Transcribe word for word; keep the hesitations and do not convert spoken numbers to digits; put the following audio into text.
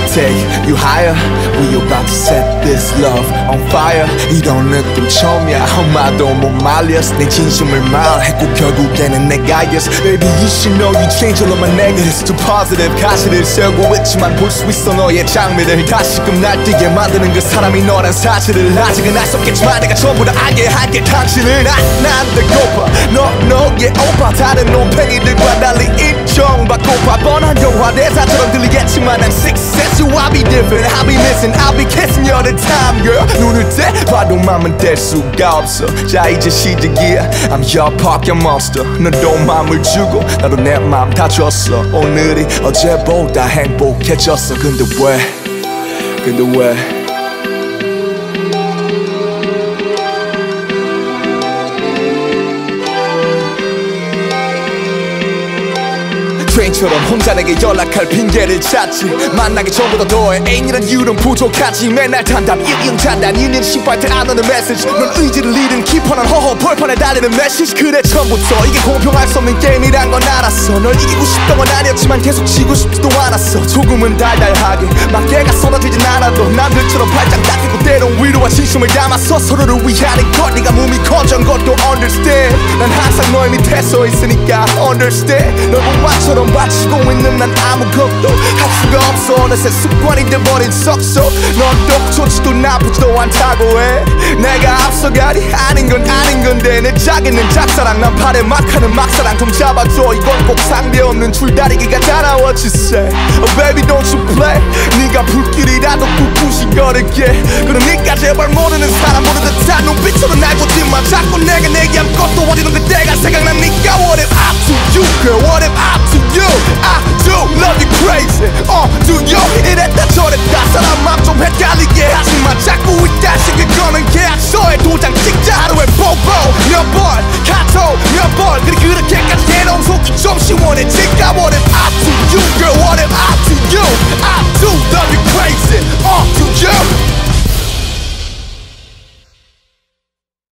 take you higher. We about to set this love on fire. 이런 느낌 처음이야. 엄마도 못 말려. 내 진심을 말했고 결국에는 내가 yes. Baby you should know you change all of my negatives to positive. 가시를 세우고 있지만 볼 수 있어 너의 장미를. 다시금 날뛰게 만드는 그 사람이 너란 사실을 아직은 알 수 없겠지만 내가 전부 다 알게 할게. 당신은 난 배고파. 너 너의 오빠. 다른 놈팽이들과 달리 인정받고파. 뻔한 영화 대사처럼 들리겠지만 I'm success. You I'll be different. I'll be missing. I'll be kissing you all the time girl. 눈을 떼봐도 맘은 뗄 수가 없어. 자 이제 시작이야. I'm your pocket monster. 너도 맘을 주고 나도 내 맘 다 줬어. 오늘이 어제보다 행복해졌어. 근데 왜 근데 왜 트레인처럼 혼자 내게 연락할 핑계를 찾지. 만나기 전보다 더해 애인이란 이유는 부족하지. 맨날 단답 일용 잔단 일년 신발대 안 오는 메시지. 넌 의지를 잃은 키퍼난 허허 벌판에 달리는 메시지. 그래 처음부터 이게 공평할 수 없는 게임이란 건 알았어. 널 이기고 싶던 건 아니었지만 계속 지고 싶지도 않았어. 조금은 달달하게 막대가 쏟아지진 않아도 남들처럼 발짝 닦이고 때론 위로와 진심을 담아서 서로를 위하는 것. 네가 몸이 커진 것도 understand. 난 항상 너의 밑에 서 있으니까 understand. 널 엄마처럼 바치고 있는 난 아무것도 할 수가 없어. 어느새 습관이 돼버린 석소. 넌 또 좋지도 나쁘지도 않다고 해. 내가 앞서가리 아닌 건 아닌 건데. 내 자기는 짝사랑 난 팔에 막하는 막사랑 좀 잡아줘. 이건 꼭 상대없는 줄다리기가 달아. What you say? Oh baby don't you play. 네가 불길이라도 꿋꿋이 걸을게. 그러니까 제발 모르는 사람 보는 듯한 눈빛으로 날 보지마. 자꾸 내게 내게 아무것도 어디든 그때가 생각나니까. What if I'm to you girl? What if I'm to you? I do love you crazy. Uh, do you? 이랬다 저랬다 사람 맘 좀 헷갈리게 하지마. 자꾸 이따시게 거는 계약서에 도장 찍자. 하루에 뽀뽀 몇 번 카톡 몇 번 그리 그렇게까지 해놓은 속이 좀 시원해질까. What if I to you girl? What if I to you? I do love you crazy. Uh, do you?